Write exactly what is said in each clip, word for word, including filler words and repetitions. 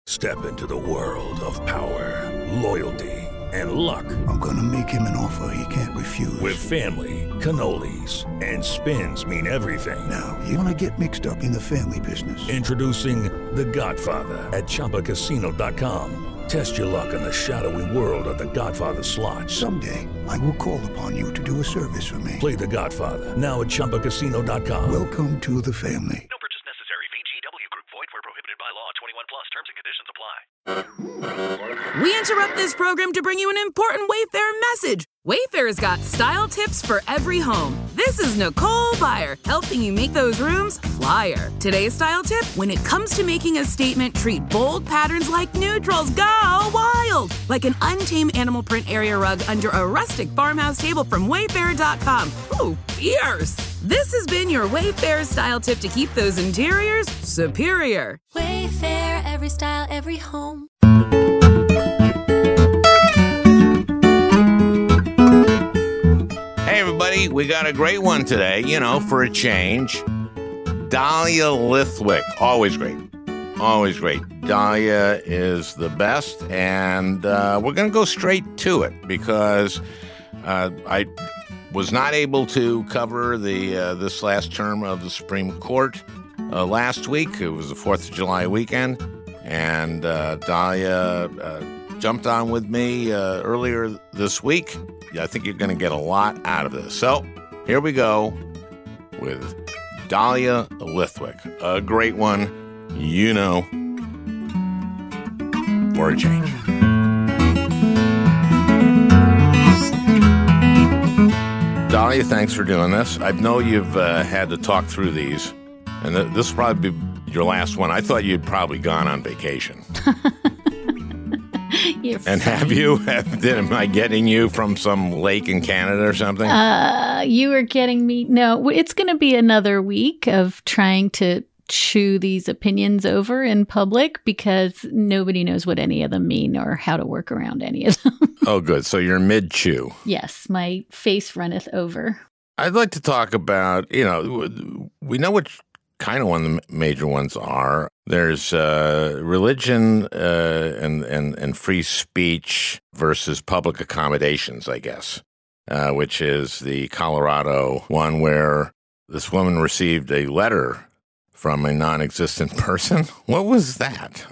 Step into the world of power, loyalty, and luck. I'm gonna make him an offer he can't refuse. With family, cannolis, and spins mean everything. Now, you wanna get mixed up in the family business. Introducing The Godfather at Chumba Casino dot com. Test your luck in the shadowy world of The Godfather slot. Someday, I will call upon you to do a service for me. Play The Godfather now at Chumba Casino dot com. Welcome to the family. No purchase necessary. V G W Group. Void where prohibited by law. twenty-one plus. Terms and conditions apply. We interrupt this program to bring you an important Wayfair message. Wayfair's got style tips for every home. This is Nicole Byer, helping you make those rooms flyer. Today's style tip: when it comes to making a statement, treat bold patterns like neutrals. Go wild! Like an untamed animal print area rug under a rustic farmhouse table from Wayfair dot com. Ooh, fierce! This has been your Wayfair style tip to keep those interiors superior. Wayfair, every style, every home. Hey, everybody, we got a great one today, you know, for a change. Dahlia Lithwick, always great. Always great. Dahlia is the best, and uh, we're going to go straight to it because uh, I was not able to cover the uh, this last term of the Supreme Court uh, last week. It was the fourth of July weekend, and uh, Dahlia uh, jumped on with me uh, earlier this week. I think you're going to get a lot out of this. So here we go with Dahlia Lithwick, a great one, you know, for a change. Dahlia, thanks for doing this. I know you've uh, had to talk through these, and th- this will probably be your last one. I thought you'd probably gone on vacation. And have you? Have, did, am I getting you from some lake in Canada or something? Uh, you are getting me. No, it's going to be another week of trying to chew these opinions over in public because nobody knows what any of them mean or how to work around any of them. Oh, good. So you're mid-chew. Yes, my face runneth over. I'd like to talk about, you know, we know what kind of one of the major ones are. There's uh, religion uh, and, and, and free speech versus public accommodations, I guess, uh, which is the Colorado one where this woman received a letter from a non-existent person. What was that?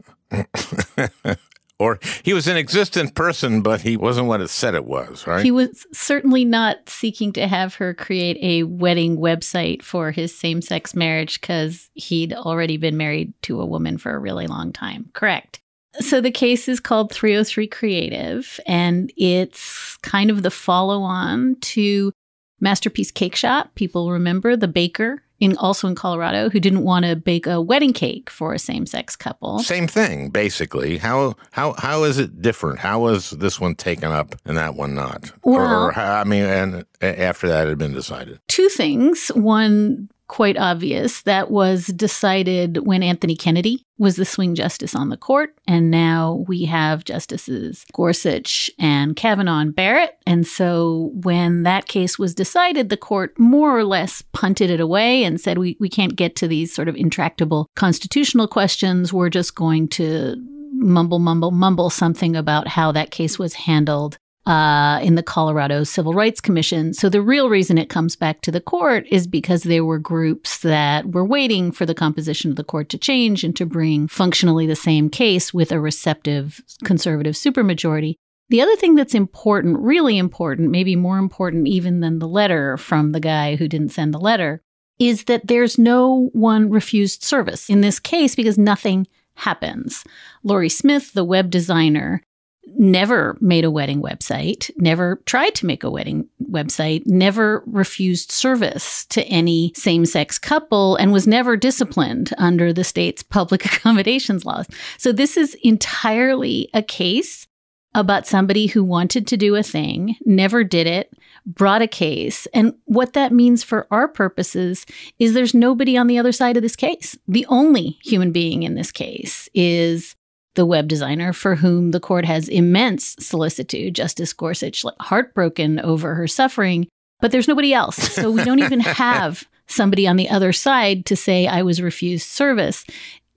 Or he was an existent person, but he wasn't what it said it was, right? He was certainly not seeking to have her create a wedding website for his same-sex marriage because he'd already been married to a woman for a really long time. Correct. So the case is called three oh three Creative, and it's kind of the follow-on to Masterpiece Cake Shop. People remember the baker, in also in Colorado, who didn't want to bake a wedding cake for a same-sex couple. Same thing, basically. How how how is it different? How was this one taken up and that one not? Well, or, or how, I mean, and after that had been decided. Two things. One, quite obvious, that was decided when Anthony Kennedy was the swing justice on the court, and now we have Justices Gorsuch and Kavanaugh and Barrett. And so when that case was decided, the court more or less punted it away and said, we, we can't get to these sort of intractable constitutional questions. We're just going to mumble, mumble, mumble something about how that case was handled Uh, in the Colorado Civil Rights Commission. So the real reason it comes back to the court is because there were groups that were waiting for the composition of the court to change and to bring functionally the same case with a receptive conservative supermajority. The other thing that's important, really important, maybe more important even than the letter from the guy who didn't send the letter, is that there's no one refused service in this case because nothing happens. Laurie Smith, the web designer, never made a wedding website, never tried to make a wedding website, never refused service to any same-sex couple, and was never disciplined under the state's public accommodations laws. So this is entirely a case about somebody who wanted to do a thing, never did it, brought a case. And what that means for our purposes is there's nobody on the other side of this case. The only human being in this case is the web designer, for whom the court has immense solicitude. Justice Gorsuch, heartbroken over her suffering, but there's nobody else. So we don't even have somebody on the other side to say, I was refused service.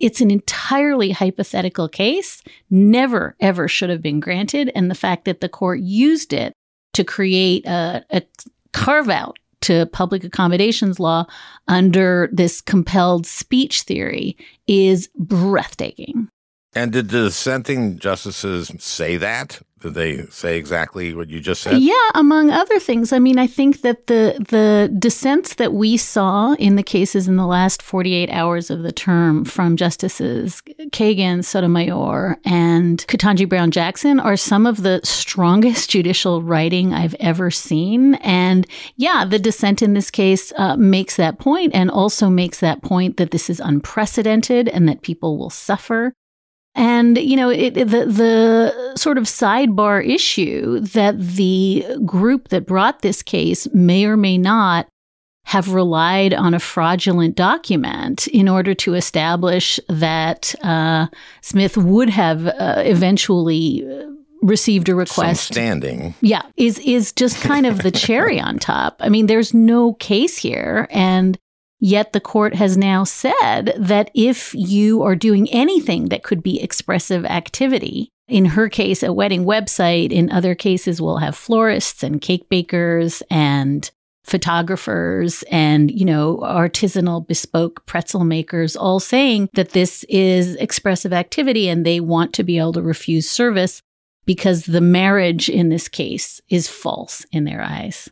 it's an entirely hypothetical case, never, ever should have been granted. And the fact that the court used it to create a, a carve-out to public accommodations law under this compelled speech theory is breathtaking. And did the dissenting justices say that? Did they say exactly what you just said? Yeah, among other things. I mean, I think that the the dissents that we saw in the cases in the last forty-eight hours of the term from Justices Kagan, Sotomayor, and Ketanji Brown Jackson are some of the strongest judicial writing I've ever seen. And yeah, the dissent in this case uh, makes that point, and also makes that point that this is unprecedented and that people will suffer. And, you know, it, the the sort of sidebar issue that the group that brought this case may or may not have relied on a fraudulent document in order to establish that uh, Smith would have uh, eventually received a request. Some standing. Yeah, is is just kind of the cherry on top. I mean, there's no case here. And yet the court has now said that if you are doing anything that could be expressive activity, in her case, a wedding website, in other cases, we'll have florists and cake bakers and photographers and, you know, artisanal bespoke pretzel makers all saying that this is expressive activity and they want to be able to refuse service because the marriage in this case is false in their eyes.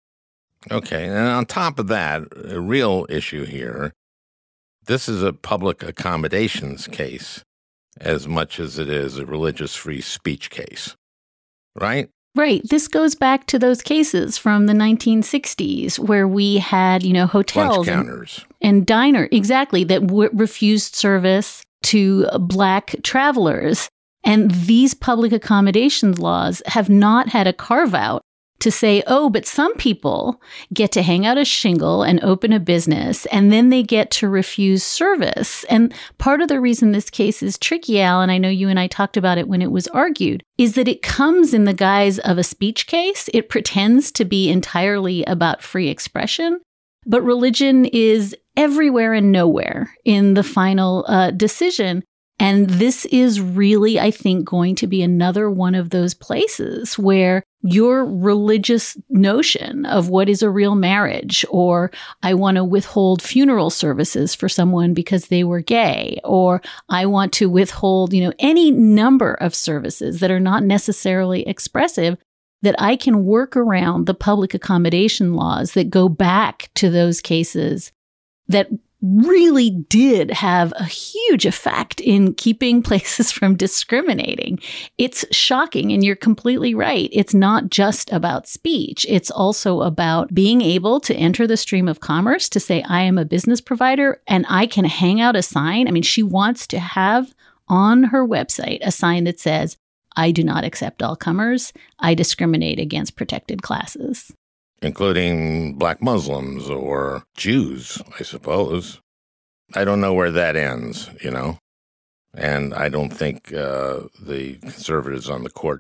Okay, and on top of that, a real issue here, this is a public accommodations case as much as it is a religious free speech case, right? Right. This goes back to those cases from the nineteen sixties where we had, you know, hotels Lunch counters. And, and diner, exactly, that w- refused service to Black travelers. And these public accommodations laws have not had a carve-out to say, oh, but some people get to hang out a shingle and open a business, and then they get to refuse service. And part of the reason this case is tricky, Al, and I know you and I talked about it when it was argued, is that it comes in the guise of a speech case. It pretends to be entirely about free expression, but religion is everywhere and nowhere in the final uh, decision. And this is really, I think, going to be another one of those places where your religious notion of what is a real marriage, or I want to withhold funeral services for someone because they were gay, or I want to withhold, you know, any number of services that are not necessarily expressive, that I can work around the public accommodation laws that go back to those cases that really did have a huge effect in keeping places from discriminating. It's shocking, and you're completely right. It's not just about speech. It's also about being able to enter the stream of commerce, to say, I am a business provider and I can hang out a sign. I mean, she wants to have on her website a sign that says, I do not accept all comers. I discriminate against protected classes. Including Black Muslims or Jews, I suppose. I don't know where that ends, you know, and I don't think uh, the conservatives on the court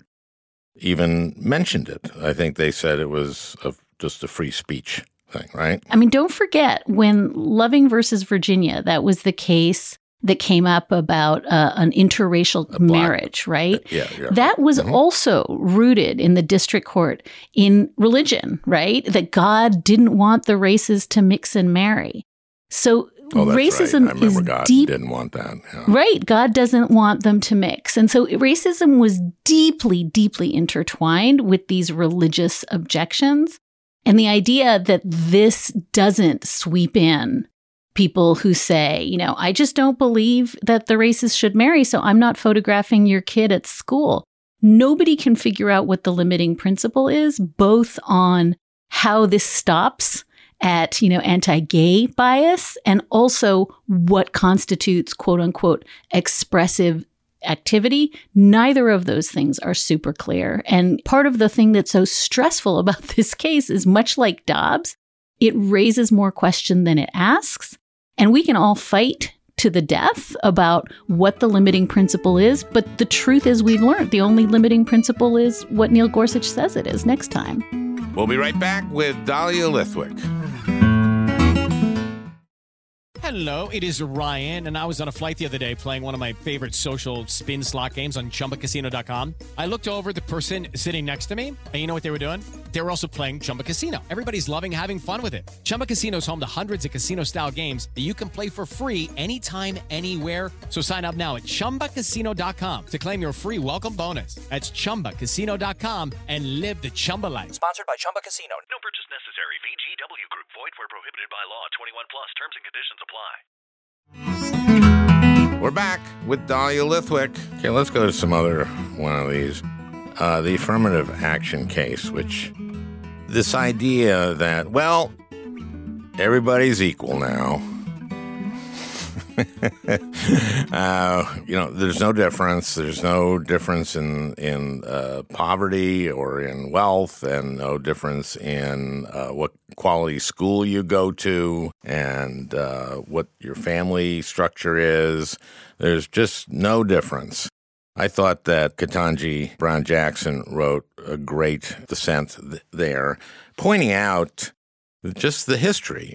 even mentioned it. I think they said it was a, just a free speech thing, right? I mean, don't forget when Loving versus Virginia, that was the case that came up about uh, an interracial black, marriage, right? Yeah, yeah. That was mm-hmm. also rooted in the district court in religion, right? That God didn't want the races to mix and marry. So oh, that's racism right. I remember is God deep. Didn't want that. Yeah. Right. God doesn't want them to mix. And so racism was deeply, deeply intertwined with these religious objections. And the idea that this doesn't sweep in people who say, you know, I just don't believe that the races should marry, so I'm not photographing your kid at school. Nobody can figure out what the limiting principle is, both on how this stops at, you know, anti-gay bias and also what constitutes quote unquote expressive activity. Neither of those things are super clear. And part of the thing that's so stressful about this case is, much like Dobbs, it raises more question than it asks. And we can all fight to the death about what the limiting principle is. But the truth is, we've learned the only limiting principle is what Neil Gorsuch says it is next time. We'll be right back with Dahlia Lithwick. Hello, it is Ryan, and I was on a flight the other day playing one of my favorite social spin slot games on Chumba Casino dot com. I looked over at the person sitting next to me, and you know what they were doing? They were also playing Chumba Casino. Everybody's loving having fun with it. Chumba Casino is home to hundreds of casino-style games that you can play for free anytime, anywhere. So sign up now at Chumba Casino dot com to claim your free welcome bonus. That's Chumba Casino dot com and live the Chumba life. Sponsored by Chumba Casino. No purchase necessary. V G W Group. Void where prohibited by law. twenty-one plus. Terms and conditions apply. We're back with Dahlia Lithwick. Okay, let's go to some other one of these. Uh, the affirmative action case, which this idea that, well, everybody's equal now. uh, you know, there's no difference. There's no difference in in uh, poverty or in wealth, and no difference in uh, what quality school you go to and uh, what your family structure is. There's just no difference. I thought that Ketanji Brown Jackson wrote a great dissent th- there, pointing out just the history.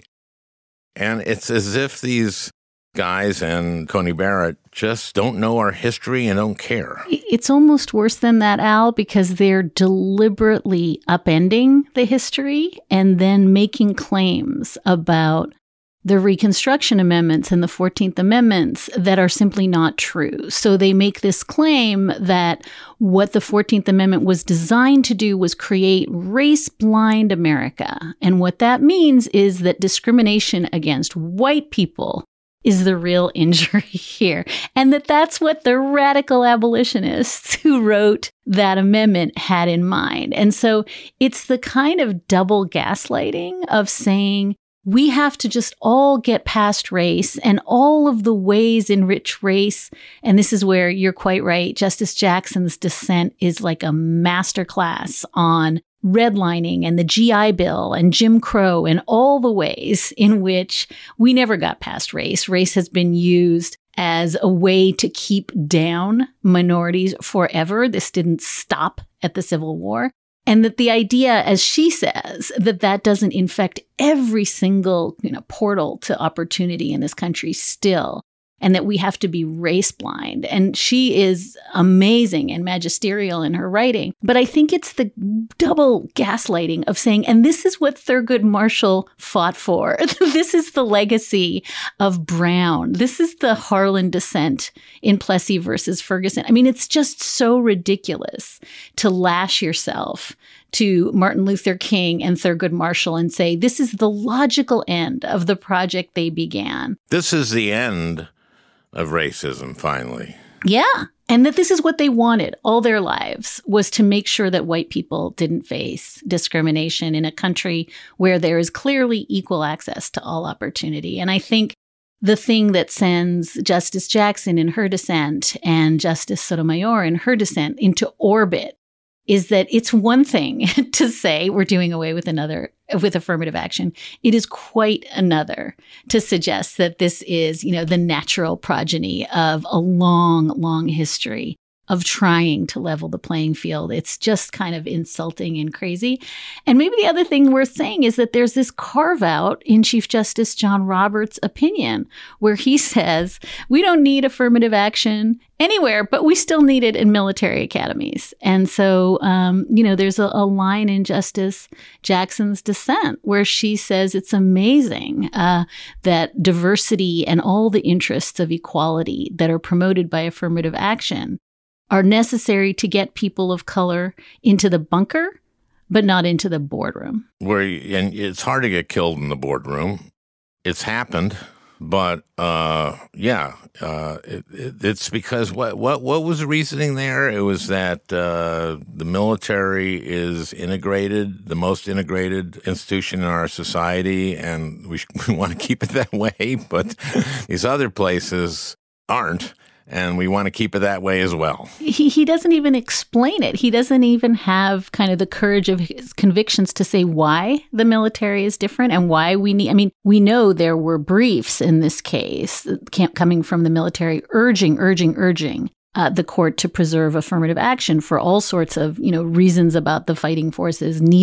And it's as if these guys and Coney Barrett just don't know our history and don't care. It's almost worse than that, Al, because they're deliberately upending the history and then making claims about the Reconstruction Amendments and the fourteenth Amendments that are simply not true. So they make this claim that what the fourteenth Amendment was designed to do was create race-blind America. And what that means is that discrimination against white people is the real injury here. And that that's what the radical abolitionists who wrote that amendment had in mind. And so it's the kind of double gaslighting of saying, we have to just all get past race and all of the ways in which race, and this is where you're quite right, Justice Jackson's dissent is like a masterclass on redlining and the G I Bill and Jim Crow and all the ways in which we never got past race. Race has been used as a way to keep down minorities forever. This didn't stop at the Civil War. And that the idea, as she says, that that doesn't infect every single, you know, portal to opportunity in this country still, and that we have to be race blind. And she is amazing and magisterial in her writing. But I think it's the double gaslighting of saying, and this is what Thurgood Marshall fought for. This is the legacy of Brown. This is the Harlan dissent in Plessy versus Ferguson. I mean, it's just so ridiculous to lash yourself to Martin Luther King and Thurgood Marshall and say, this is the logical end of the project they began. This is the end of racism, finally. Yeah. And that this is what they wanted all their lives, was to make sure that white people didn't face discrimination in a country where there is clearly equal access to all opportunity. And I think the thing that sends Justice Jackson in her dissent and Justice Sotomayor in her dissent into orbit is that it's one thing to say we're doing away with another with affirmative action. It is quite another to suggest that this is, you know, the natural progeny of a long, long history of trying to level the playing field. It's just kind of insulting and crazy. And maybe the other thing worth saying is that there's this carve out in Chief Justice John Roberts' opinion where he says, we don't need affirmative action anywhere, but we still need it in military academies. And so, um, you know, there's a, a line in Justice Jackson's dissent where she says it's amazing uh, that diversity and all the interests of equality that are promoted by affirmative action are necessary to get people of color into the bunker, but not into the boardroom. Where and it's hard to get killed in the boardroom. It's happened, but uh, yeah, uh, it, it, it's because what what what was the reasoning there? It was that uh, the military is integrated, the most integrated institution in our society, and we, we want to keep it that way. But these other places aren't. And we want to keep it that way as well. He he doesn't even explain it. He doesn't even have kind of the courage of his convictions to say why the military is different and why we need. I mean, we know there were briefs in this case coming from the military urging, urging, urging uh, the court to preserve affirmative action for all sorts of, you know, reasons about the fighting forces needing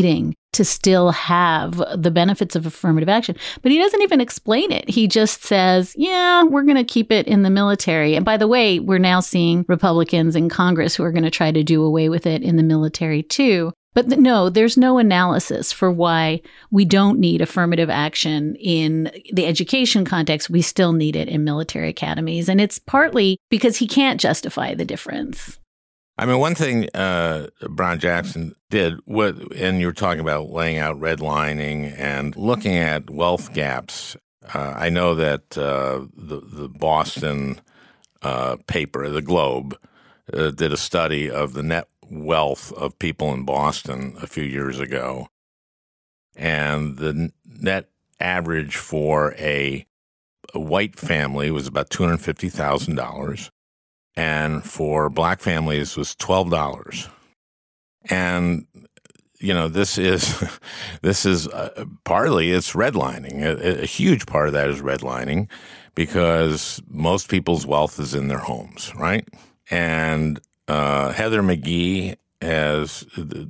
to still have the benefits of affirmative action. But he doesn't even explain it. He just says, yeah, we're going to keep it in the military. And by the way, we're now seeing Republicans in Congress who are going to try to do away with it in the military too. But th- no, there's no analysis for why we don't need affirmative action in the education context. We still need it in military academies. And it's partly because he can't justify the difference. I mean, one thing uh, Brown Jackson did, what, and you were talking about laying out redlining and looking at wealth gaps. Uh, I know that uh, the, the Boston uh, paper, the Globe, uh, did a study of the net wealth of people in Boston a few years ago. And the net average for a, a white family was about two hundred fifty thousand dollars. And for black families was twelve dollars. And, you know, this is, this is uh, partly it's redlining. A, a huge part of that is redlining because most people's wealth is in their homes, right? And uh, Heather McGhee has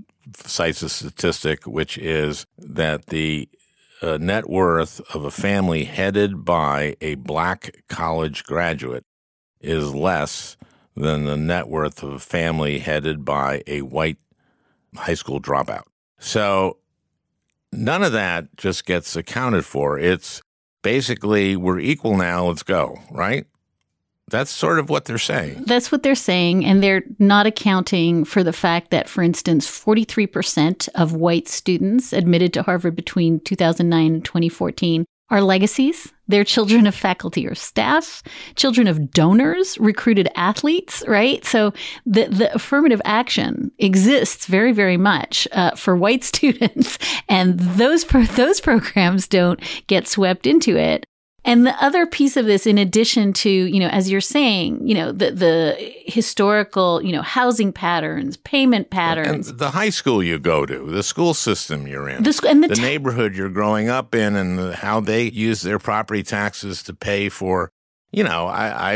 cites a statistic, which is that the uh, net worth of a family headed by a black college graduate is less than the net worth of a family headed by a white high school dropout. So none of that just gets accounted for. It's basically, we're equal now, let's go, right? That's sort of what they're saying. That's what they're saying, and they're not accounting for the fact that, for instance, forty-three percent of white students admitted to Harvard between two thousand nine and twenty fourteen are legacies. They're children of faculty or staff, children of donors, recruited athletes, right? So the, the affirmative action exists very, very much uh, for white students, and those pro- those programs don't get swept into it. And the other piece of this, in addition to, you know, as you're saying, you know, the the historical, you know, housing patterns, payment patterns. And the high school you go to, the school system you're in, the, sc- and the, the t- neighborhood you're growing up in, and the, how they use their property taxes to pay for, you know, I, I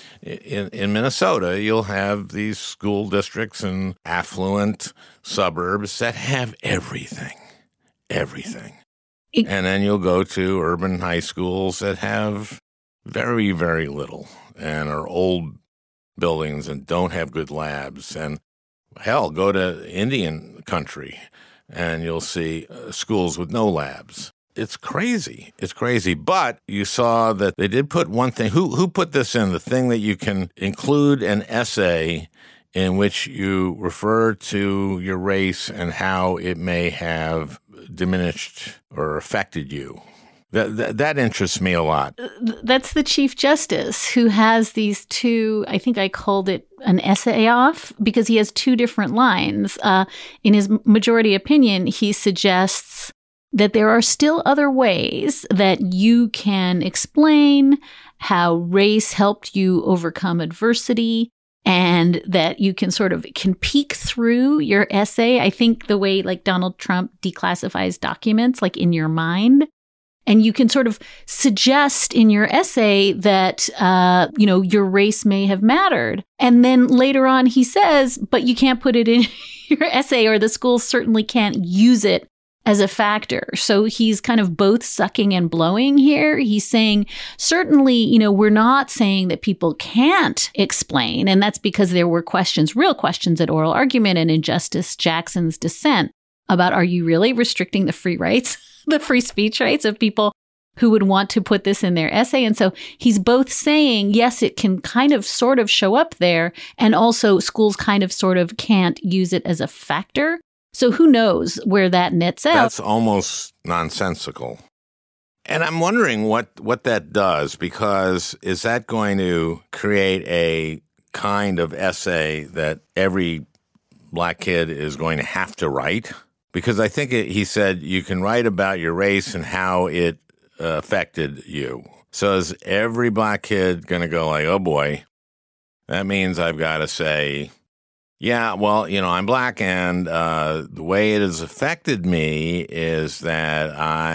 in, in Minnesota, you'll have these school districts and affluent suburbs that have everything, everything. It, and then you'll go to urban high schools that have very, very little and are old buildings and don't have good labs. And hell, go to Indian country and you'll see uh, schools with no labs. It's crazy. It's crazy. But you saw that they did put one thing. Who who put this in? The thing that you can include an essay in which you refer to your race and how it may have diminished or affected you. That, that that interests me a lot. That's the Chief Justice, who has these two, I think I called it an essay off, because he has two different lines. Uh, in his majority opinion, he suggests that there are still other ways that you can explain how race helped you overcome adversity, and that you can sort of can peek through your essay. I think the way like Donald Trump declassifies documents, like in your mind, and you can sort of suggest in your essay that, uh, you know, your race may have mattered. And then later on he says, but you can't put it in your essay, or the schools certainly can't use it as a factor. So he's kind of both sucking and blowing here. He's saying, certainly, you know, we're not saying that people can't explain. And that's because there were questions, real questions at oral argument and in Justice Jackson's dissent about, are you really restricting the free rights, the free speech rights of people who would want to put this in their essay? And so he's both saying, yes, it can kind of sort of show up there. And also schools kind of sort of can't use it as a factor. So who knows where that nets out? That's almost nonsensical. And I'm wondering what, what that does, because is that going to create a kind of essay that every black kid is going to have to write? Because I think it, he said you can write about your race and how it uh, affected you. So is every black kid going to go like, oh boy, that means I've got to say, yeah, well, you know, I'm black, and uh, the way it has affected me is that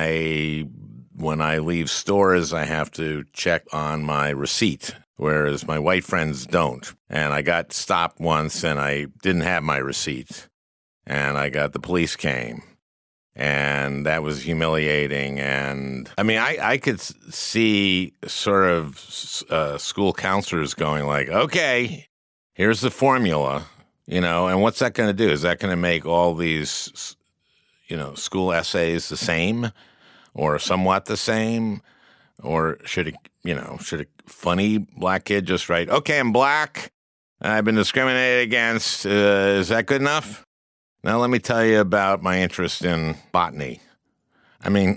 I, when I leave stores, I have to check on my receipt, whereas my white friends don't. And I got stopped once, and I didn't have my receipt, and I got the police came. And that was humiliating. And I mean, I, I could see sort of uh, school counselors going like, okay, here's the formula, you know, and what's that going to do? Is that going to make all these, you know, school essays the same or somewhat the same? Or should it, you know, should a funny black kid just write, okay, I'm black, I've been discriminated against, uh, is that good enough? Now let me tell you about my interest in botany. I mean,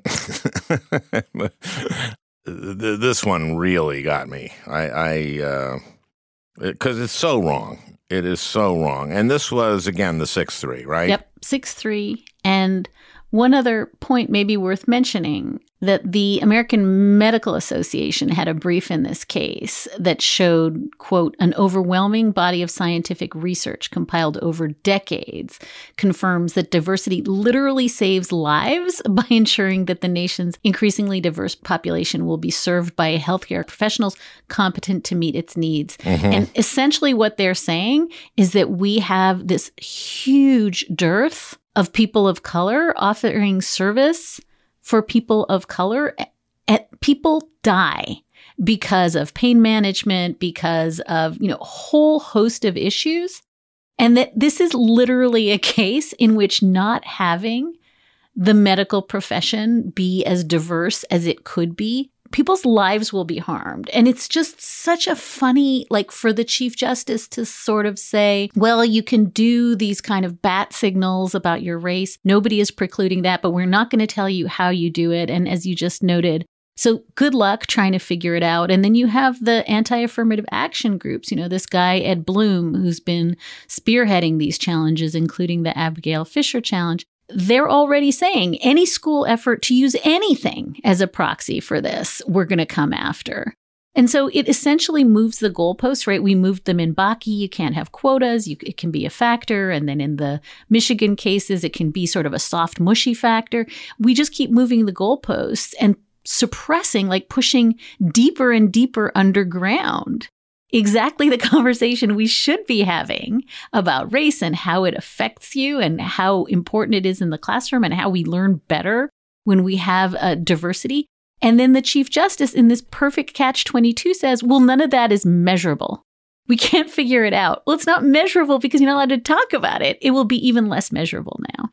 this one really got me. I, I, uh, because it's so wrong. It is so wrong. And this was, again, the six three, right? Yep, six three. And one other point maybe worth mentioning, that the American Medical Association had a brief in this case that showed, quote, an overwhelming body of scientific research compiled over decades confirms that diversity literally saves lives by ensuring that the nation's increasingly diverse population will be served by healthcare professionals competent to meet its needs. Mm-hmm. And essentially what they're saying is that we have this huge dearth of people of color offering service for people of color. And people die because of pain management, because of, you know, a whole host of issues. And that this is literally a case in which not having the medical profession be as diverse as it could be, people's lives will be harmed. And it's just such a funny, like, for the Chief Justice to sort of say, well, you can do these kind of bat signals about your race. Nobody is precluding that, but we're not going to tell you how you do it. And as you just noted, so good luck trying to figure it out. And then you have the anti-affirmative action groups, you know, this guy, Ed Bloom, who's been spearheading these challenges, including the Abigail Fisher challenge. They're already saying any school effort to use anything as a proxy for this, we're going to come after. And so it essentially moves the goalposts, right? We moved them in Bakke. You can't have quotas. You, it can be a factor. And then in the Michigan cases, it can be sort of a soft, mushy factor. We just keep moving the goalposts and suppressing, like pushing deeper and deeper underground exactly the conversation we should be having about race and how it affects you and how important it is in the classroom and how we learn better when we have a diversity. And then the Chief Justice in this perfect catch twenty-two says, well, none of that is measurable. We can't figure it out. Well, it's not measurable because you're not allowed to talk about it. It will be even less measurable now.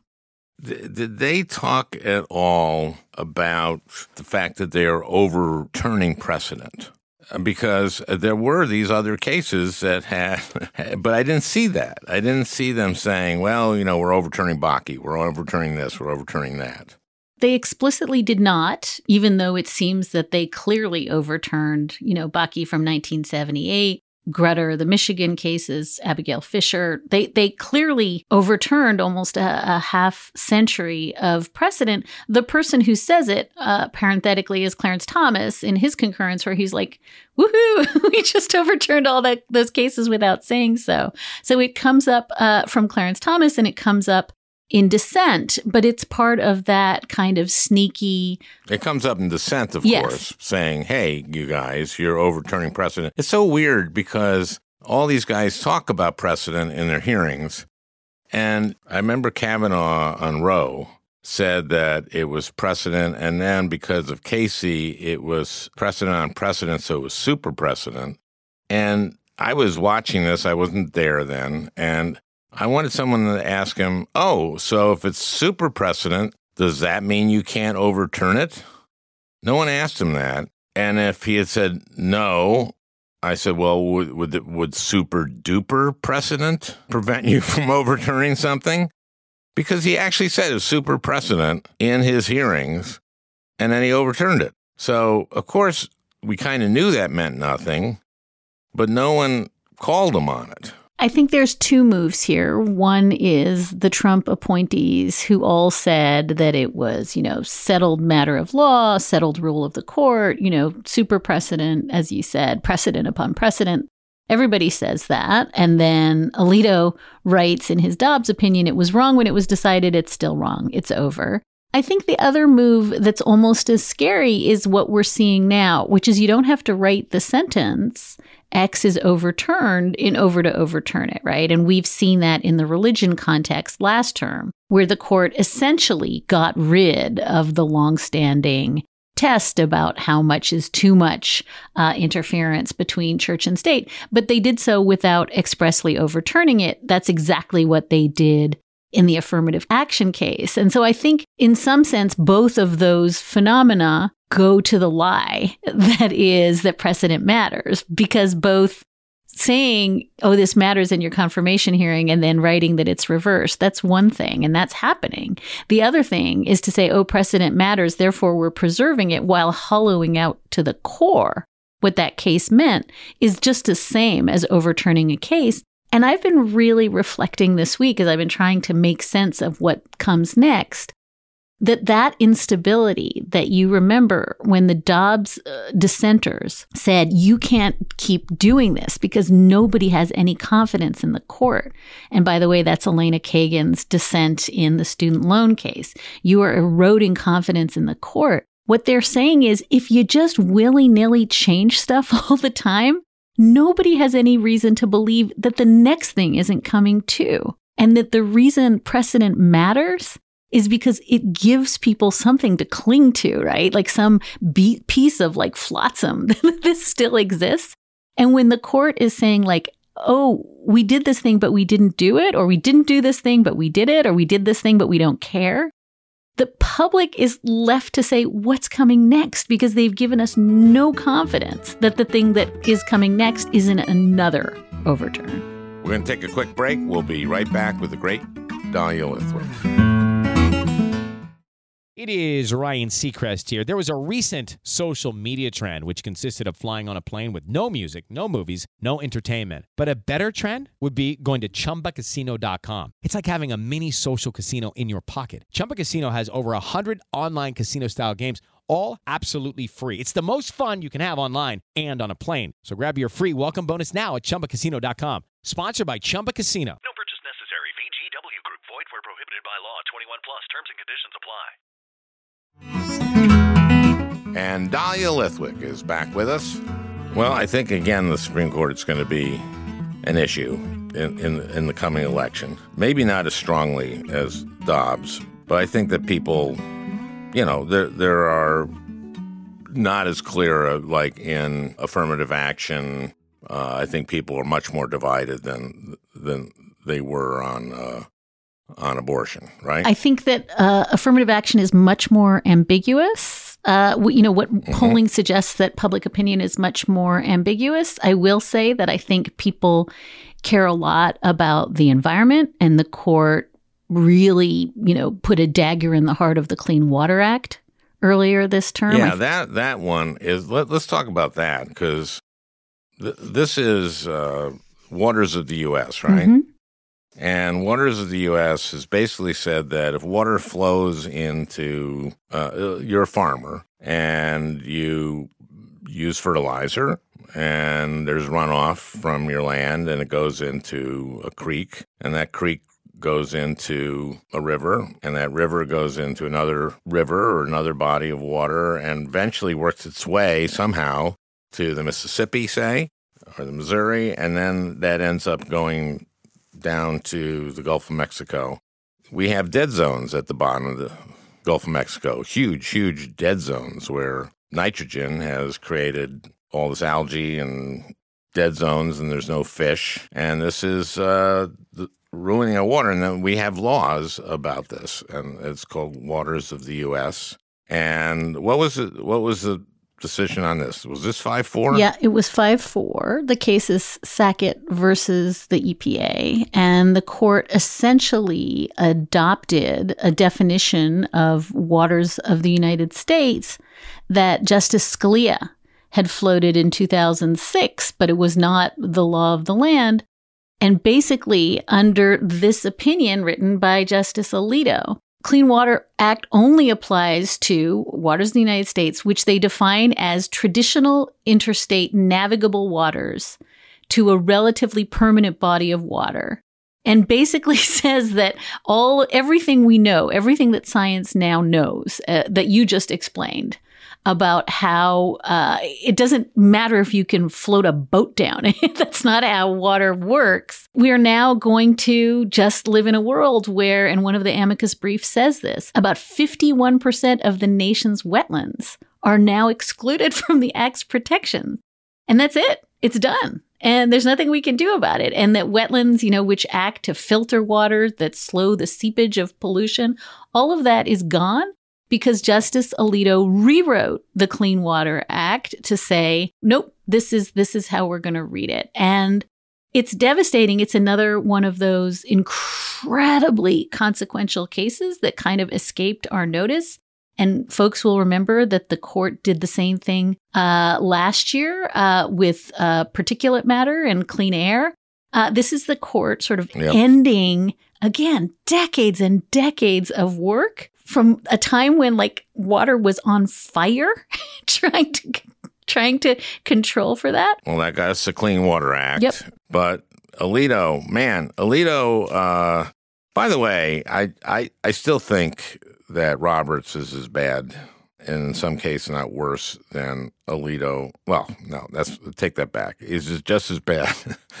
Did they talk at all about the fact that they are overturning precedent? Because there were these other cases that had, but I didn't see that. I didn't see them saying, well, you know, we're overturning Bakke, we're overturning this, we're overturning that. They explicitly did not, even though it seems that they clearly overturned, you know, Bakke from nineteen seventy-eight, Grutter, the Michigan cases, Abigail Fisher. They they clearly overturned almost a, a half century of precedent. The person who says it, uh, parenthetically, is Clarence Thomas in his concurrence, where he's like, woohoo, we just overturned all that those cases without saying so. So it comes up uh, from Clarence Thomas and it comes up in dissent, but it's part of that kind of sneaky... It comes up in dissent, of yes. course, saying, hey, you guys, you're overturning precedent. It's so weird because all these guys talk about precedent in their hearings. And I remember Kavanaugh on Roe said that it was precedent, and then because of Casey, it was precedent on precedent, so it was super precedent. And I was watching this. I wasn't there then, and I wanted someone to ask him, oh, so if it's super precedent, does that mean you can't overturn it? No one asked him that. And if he had said no, I said, well, would would, would super duper precedent prevent you from overturning something? Because he actually said it was super precedent in his hearings, and then he overturned it. So, of course, we kind of knew that meant nothing, but no one called him on it. I think there's two moves here. One is the Trump appointees who all said that it was, you know, settled matter of law, settled rule of the court, you know, super precedent, as you said, precedent upon precedent. Everybody says that. And then Alito writes in his Dobbs opinion, it was wrong when it was decided, it's still wrong, it's over. I think the other move that's almost as scary is what we're seeing now, which is you don't have to write the sentence X is overturned in over to overturn it, right? And we've seen that in the religion context last term, where the court essentially got rid of the longstanding test about how much is too much uh, interference between church and state. But they did so without expressly overturning it. That's exactly what they did in the affirmative action case. And so I think in some sense, both of those phenomena go to the lie that is that precedent matters, because both saying, oh, this matters in your confirmation hearing and then writing that it's reversed, that's one thing, and that's happening. The other thing is to say, oh, precedent matters, therefore we're preserving it, while hollowing out to the core what that case meant is just the same as overturning a case. And I've been really reflecting this week as I've been trying to make sense of what comes next, that that instability that you remember when the Dobbs uh, dissenters said, you can't keep doing this because nobody has any confidence in the court. And by the way, that's Elena Kagan's dissent in the student loan case. You are eroding confidence in the court. What they're saying is, if you just willy-nilly change stuff all the time, nobody has any reason to believe that the next thing isn't coming too. And that the reason precedent matters is because it gives people something to cling to, right? Like some be- piece of like flotsam that this still exists. And when the court is saying like, oh, we did this thing, but we didn't do it, or we didn't do this thing, but we did it, or we did this thing, but we don't care, the public is left to say what's coming next, because they've given us no confidence that the thing that is coming next isn't another overturn. We're going to take a quick break. We'll be right back with the great Dahlia Lithwick. It is Ryan Seacrest here. There was a recent social media trend which consisted of flying on a plane with no music, no movies, no entertainment. But a better trend would be going to Chumba Casino dot com. It's like having a mini social casino in your pocket. Chumba Casino has over one hundred online casino-style games, all absolutely free. It's the most fun you can have online and on a plane. So grab your free welcome bonus now at Chumba Casino dot com. Sponsored by Chumba Casino. No purchase necessary. V G W Group. Void where prohibited by law. twenty-one plus. Terms and conditions apply. And Dahlia Lithwick is back with us. Well, I think, again, the Supreme Court is going to be an issue in, in, in the coming election. Maybe not as strongly as Dobbs, but I think that people, you know, there there are not as clear, uh, like in affirmative action. Uh, I think people are much more divided than than they were on uh, on abortion, right? I think that uh, affirmative action is much more ambiguous. Uh, you know, what mm-hmm. polling suggests that public opinion is much more ambiguous. I will say that I think people care a lot about the environment, and the court really, you know, put a dagger in the heart of the Clean Water Act earlier this term. Yeah, that, that one is, let, let's talk about that, because th- this is uh, Waters of the U S, right? Mm-hmm. And Waters of the U S has basically said that if water flows into, uh, you're a farmer and you use fertilizer and there's runoff from your land and it goes into a creek, and that creek goes into a river, and that river goes into another river or another body of water, and eventually works its way somehow to the Mississippi, say, or the Missouri, and then that ends up going down to the Gulf of Mexico. We have dead zones at the bottom of the Gulf of Mexico, huge, huge dead zones where nitrogen has created all this algae and dead zones, and there's no fish. And this is uh, the, ruining our water. And then we have laws about this, and it's called Waters of the U S. And what was it? What was the decision on this? Was this five four? Yeah, it was five four. The case is Sackett versus the E P A, and the court essentially adopted a definition of waters of the United States that Justice Scalia had floated in two thousand six, but it was not the law of the land. And basically, under this opinion written by Justice Alito, Clean Water Act only applies to waters of the United States, which they define as traditional interstate navigable waters to a relatively permanent body of water, and basically says that all everything we know, everything that science now knows, uh, that you just explained, about how uh, it doesn't matter if you can float a boat down. That's not how water works. We are now going to just live in a world where, and one of the amicus briefs says this, about fifty-one percent of the nation's wetlands are now excluded from the Act's protection. And that's it. It's done. And there's nothing we can do about it. And that wetlands, you know, which act to filter water, that slow the seepage of pollution, all of that is gone because Justice Alito rewrote the Clean Water Act to say, nope, this is this is how we're going to read it. And it's devastating. It's another one of those incredibly consequential cases that kind of escaped our notice. And folks will remember that the court did the same thing uh, last year uh, with uh, particulate matter and clean air. Uh, this is the court sort of yep. ending, again, decades and decades of work from a time when like water was on fire, trying to trying to control for that. Well, that got us the Clean Water Act. Yep. But Alito, man, Alito, uh, by the way, I, I, I still think that Roberts is as bad, and in some cases not worse, than Alito. Well, no, that's take that back. He's just, just as bad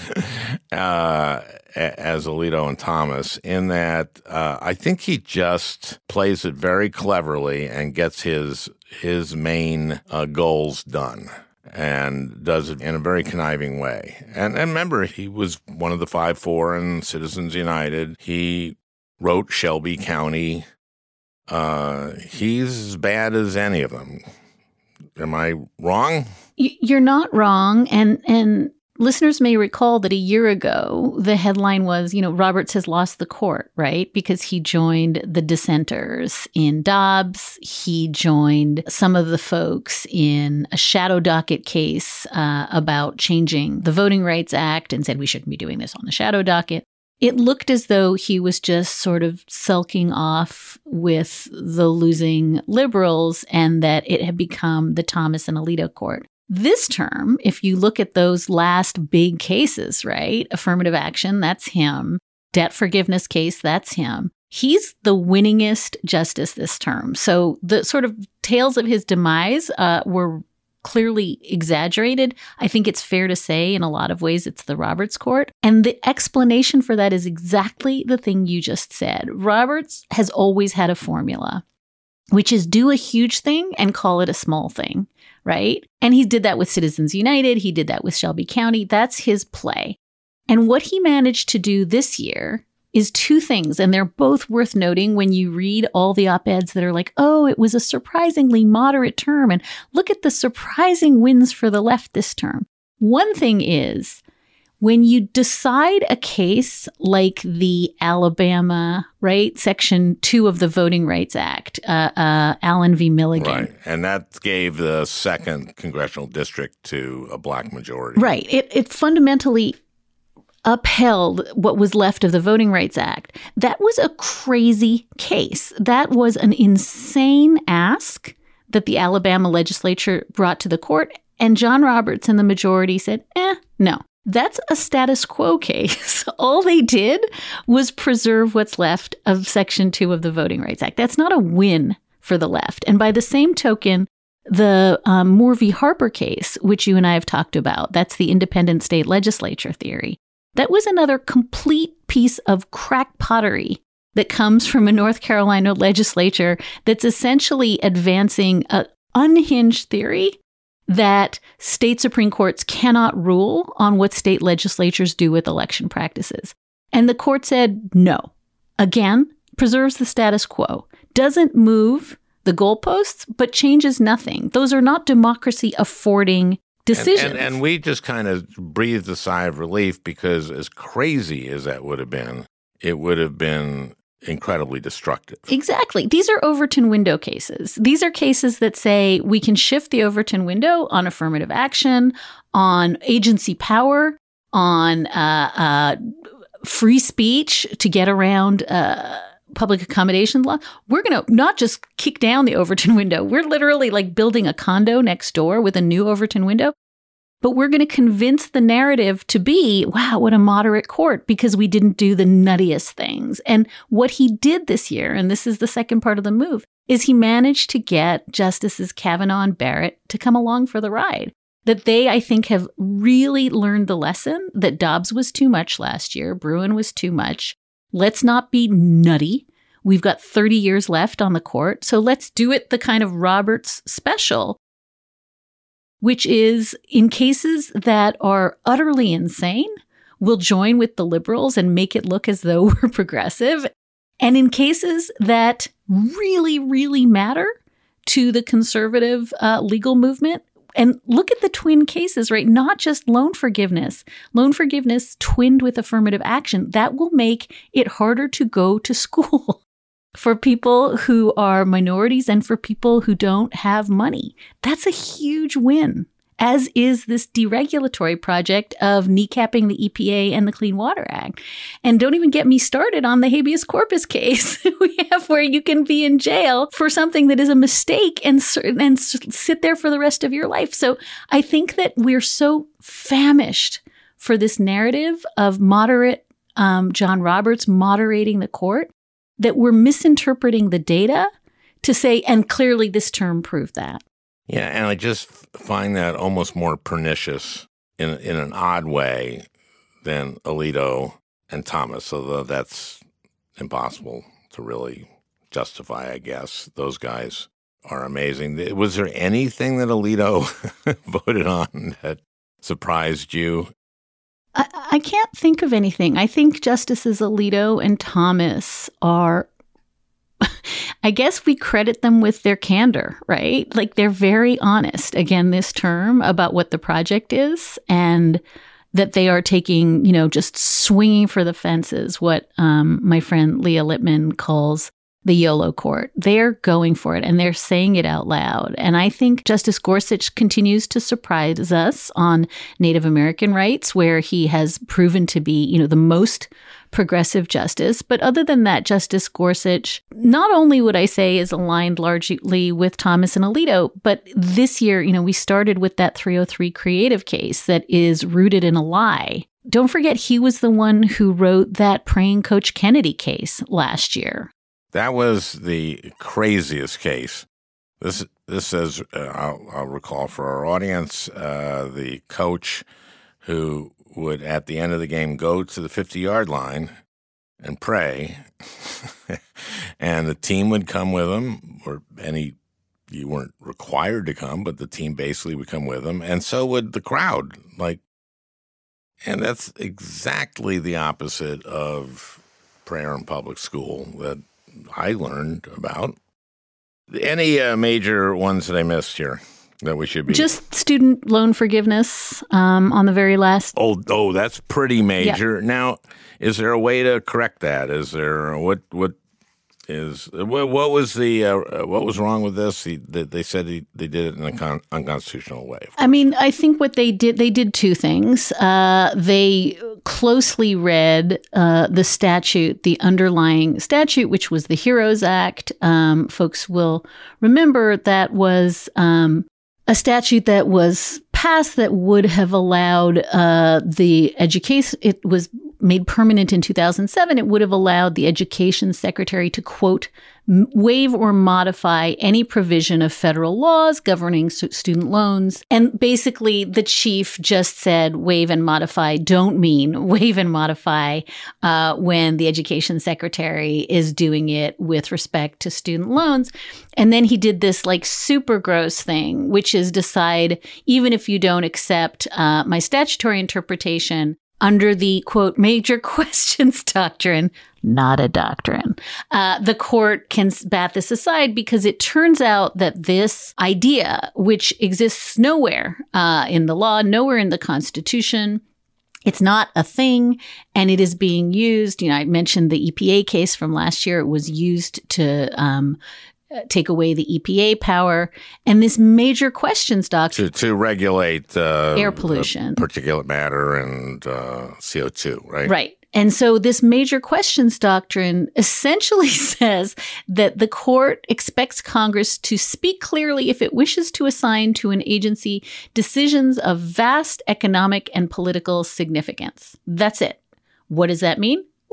uh, as Alito and Thomas in that uh, I think he just plays it very cleverly and gets his his main uh, goals done. And does it in a very conniving way. And, and remember, he was one of the five four in Citizens United. He wrote Shelby County. Uh, he's as bad as any of them. Am I wrong? You're not wrong. And and listeners may recall that a year ago, the headline was, you know, Roberts has lost the court, right? Because he joined the dissenters in Dobbs. He joined some of the folks in a shadow docket case uh, about changing the Voting Rights Act and said we shouldn't be doing this on the shadow docket. It looked as though he was just sort of sulking off with the losing liberals and that it had become the Thomas and Alito court. This term, if you look at those last big cases, right? Affirmative action, that's him. Debt forgiveness case, that's him. He's the winningest justice this term. So the sort of tales of his demise uh, were clearly exaggerated. I think it's fair to say in a lot of ways it's the Roberts court. And the explanation for that is exactly the thing you just said. Roberts has always had a formula, which is do a huge thing and call it a small thing, right? And he did that with Citizens United. He did that with Shelby County. That's his play. And what he managed to do this year is two things, and they're both worth noting when you read all the op-eds that are like, oh, it was a surprisingly moderate term, and look at the surprising wins for the left this term. One thing is, when you decide a case like the Alabama, right, Section two of the Voting Rights Act, uh, uh, Allen v. Milligan. Right, and that gave the second congressional district to a black majority. Right. It, it fundamentally upheld what was left of the Voting Rights Act. That was a crazy case. That was an insane ask that the Alabama legislature brought to the court. And John Roberts and the majority said, eh, no. That's a status quo case. All they did was preserve what's left of Section two of the Voting Rights Act. That's not a win for the left. And by the same token, the um, Moore v. Harper case, which you and I have talked about, that's the independent state legislature theory. That was another complete piece of crack pottery that comes from a North Carolina legislature that's essentially advancing an unhinged theory that state Supreme Courts cannot rule on what state legislatures do with election practices. And the court said no. Again, preserves the status quo, doesn't move the goalposts, but changes nothing. Those are not democracy affording decisions. And, and, and we just kind of breathed a sigh of relief because as crazy as that would have been, it would have been incredibly destructive. Exactly. These are Overton window cases. These are cases that say we can shift the Overton window on affirmative action, on agency power, on uh, uh, free speech to get around uh, public accommodation law. We're going to not just kick down the Overton window. We're literally like building a condo next door with a new Overton window. But we're going to convince the narrative to be, wow, what a moderate court, because we didn't do the nuttiest things. And what he did this year, and this is the second part of the move, is he managed to get Justices Kavanaugh and Barrett to come along for the ride. That they, I think, have really learned the lesson that Dobbs was too much last year, Bruen was too much. Let's not be nutty. We've got thirty years left on the court, so let's do it the kind of Roberts special, which is in cases that are utterly insane, we'll join with the liberals and make it look as though we're progressive. And in cases that really, really matter to the conservative uh, legal movement, and look at the twin cases, right? Not just loan forgiveness. Loan forgiveness twinned with affirmative action. That will make it harder to go to school for people who are minorities and for people who don't have money. That's a huge win, as is this deregulatory project of kneecapping the E P A and the Clean Water Act. And don't even get me started on the habeas corpus case we have, where you can be in jail for something that is a mistake and, and sit there for the rest of your life. So I think that we're so famished for this narrative of moderate um, John Roberts moderating the court that we're misinterpreting the data to say, and clearly this term proved that. Yeah, and I just find that almost more pernicious in in an odd way than Alito and Thomas, although that's impossible to really justify, I guess. Those guys are amazing. Was there anything that Alito voted on that surprised you? I, I can't think of anything. I think Justices Alito and Thomas are, I guess we credit them with their candor, right? Like they're very honest, again, this term about what the project is and that they are taking, you know, just swinging for the fences, what um, my friend Leah Lippman calls the YOLO court. They're going for it and they're saying it out loud. And I think Justice Gorsuch continues to surprise us on Native American rights, where he has proven to be, you know, the most progressive justice. But other than that, Justice Gorsuch, not only would I say is aligned largely with Thomas and Alito, but this year, you know, we started with that three oh three creative case that is rooted in a lie. Don't forget, he was the one who wrote that Praying Coach Kennedy case last year. That was the craziest case. This this says, uh, I'll, I'll recall for our audience, uh, the coach who would, at the end of the game, go to the fifty-yard line and pray, and the team would come with him, or any, you weren't required to come, but the team basically would come with him, and so would the crowd. Like, and that's exactly the opposite of prayer in public school that I learned about. Any uh, major ones that I missed here that we should be? Just student loan forgiveness um, on the very last. Oh, oh, that's pretty major. Yeah. Now, is there a way to correct that? Is there what what is what, what was the uh, what was wrong with this? He, they, they said he, they did it in a con- unconstitutional way. I mean, I think what they did, they did two things. Uh, they closely read uh, the statute, the underlying statute, which was the HEROES Act. Um, folks will remember that was um, a statute that was passed that would have allowed uh, the education, it was made permanent in two thousand seven, it would have allowed the education secretary to, quote, waive or modify any provision of federal laws governing student loans. And basically, the chief just said waive and modify don't mean waive and modify uh, when the education secretary is doing it with respect to student loans. And then he did this like super gross thing, which is decide, even if you don't accept uh, my statutory interpretation, under the, quote, major questions doctrine, not a doctrine, uh, the court can bat this aside because it turns out that this idea, which exists nowhere uh, in the law, nowhere in the Constitution, it's not a thing, and it is being used. You know, I mentioned the E P A case from last year. It was used to um, take away the E P A power, and this major questions doctrine to, to regulate uh, air pollution, particulate matter, and uh, C O two, right? Right. And so this major questions doctrine essentially says that the court expects Congress to speak clearly if it wishes to assign to an agency decisions of vast economic and political significance. That's it. What does that mean?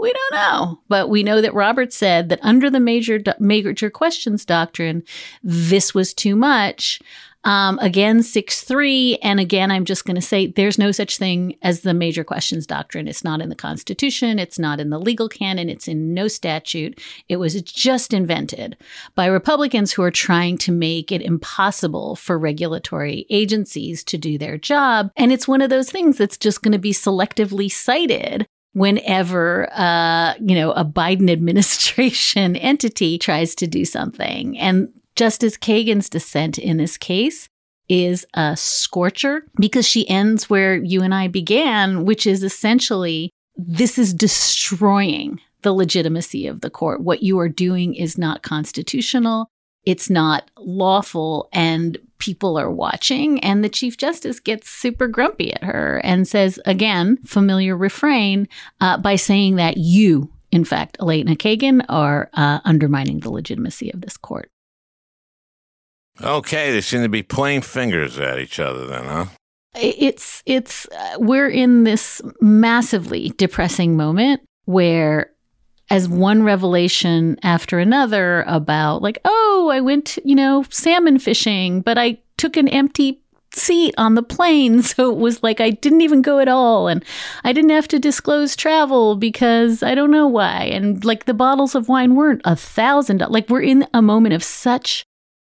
We don't know. But we know that Roberts said that under the major major questions doctrine, this was too much. Um, again, six three. And again, I'm just going to say there's no such thing as the major questions doctrine. It's not in the Constitution. It's not in the legal canon. It's in no statute. It was just invented by Republicans who are trying to make it impossible for regulatory agencies to do their job. And it's one of those things that's just going to be selectively cited whenever, uh, you know, a Biden administration entity tries to do something. And Justice Kagan's dissent in this case is a scorcher because she ends where you and I began, which is essentially this is destroying the legitimacy of the court. What you are doing is not constitutional. It's not lawful, and people are watching. And the Chief Justice gets super grumpy at her and says, again, familiar refrain, uh, by saying that you, in fact, Elena Kagan, are uh, undermining the legitimacy of this court. Okay, they seem to be pointing fingers at each other then, huh? It's, it's, uh, we're in this massively depressing moment where as one revelation after another about like, oh, I went, you know, salmon fishing, but I took an empty seat on the plane. So it was like I didn't even go at all. And I didn't have to disclose travel because I don't know why. And like the bottles of wine weren't a thousand. Like we're in a moment of such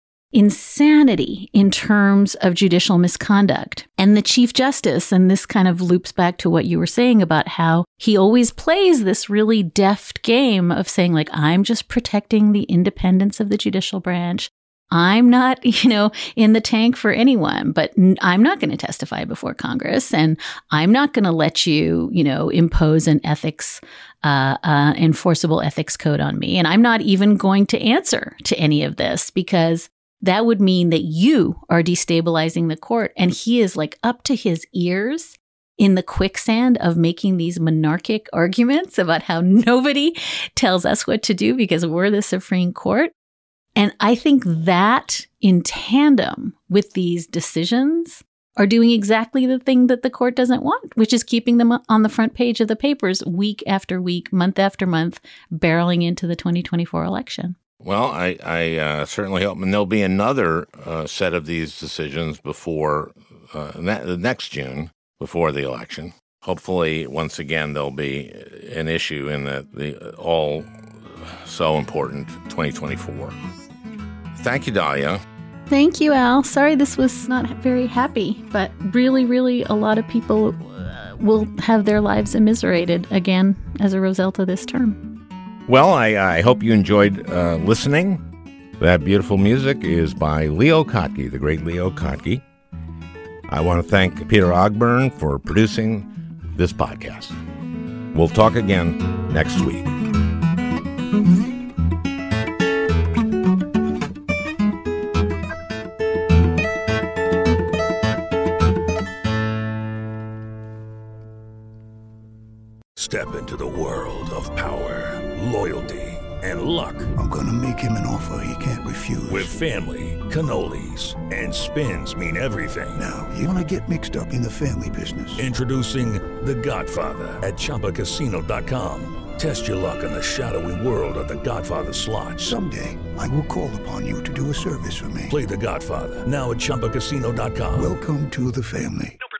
insanity in terms of judicial misconduct. And the Chief Justice, and this kind of loops back to what you were saying about how he always plays this really deft game of saying, like, I'm just protecting the independence of the judicial branch. I'm not, you know, in the tank for anyone, but I'm not going to testify before Congress, and I'm not going to let you, you know, impose an ethics, uh, uh, enforceable ethics code on me. And I'm not even going to answer to any of this because that would mean that you are destabilizing the court. And he is like up to his ears in the quicksand of making these monarchic arguments about how nobody tells us what to do because we're the Supreme Court. And I think that in tandem with these decisions are doing exactly the thing that the court doesn't want, which is keeping them on the front page of the papers week after week, month after month, barreling into the twenty twenty-four election. Well, I, I uh, certainly hope, and there'll be another uh, set of these decisions before uh, ne- next June, before the election. Hopefully, once again, there'll be an issue in the, the all so important twenty twenty-four. Thank you, Dahlia. Thank you, Al. Sorry this was not very happy, but really, really a lot of people will have their lives immiserated again as a result of this term. Well, I, I hope you enjoyed uh, listening. That beautiful music is by Leo Kottke, the great Leo Kottke. I want to thank Peter Ogburn for producing this podcast. We'll talk again next week. Step into the world of power, loyalty, and luck. I'm gonna make him an offer he can't refuse. With family, cannolis, and spins mean everything. Now, you wanna get mixed up in the family business. Introducing The Godfather at Chumba Casino dot com. Test your luck in the shadowy world of The Godfather slot. Someday, I will call upon you to do a service for me. Play The Godfather now at Chumba Casino dot com. Welcome to the family. No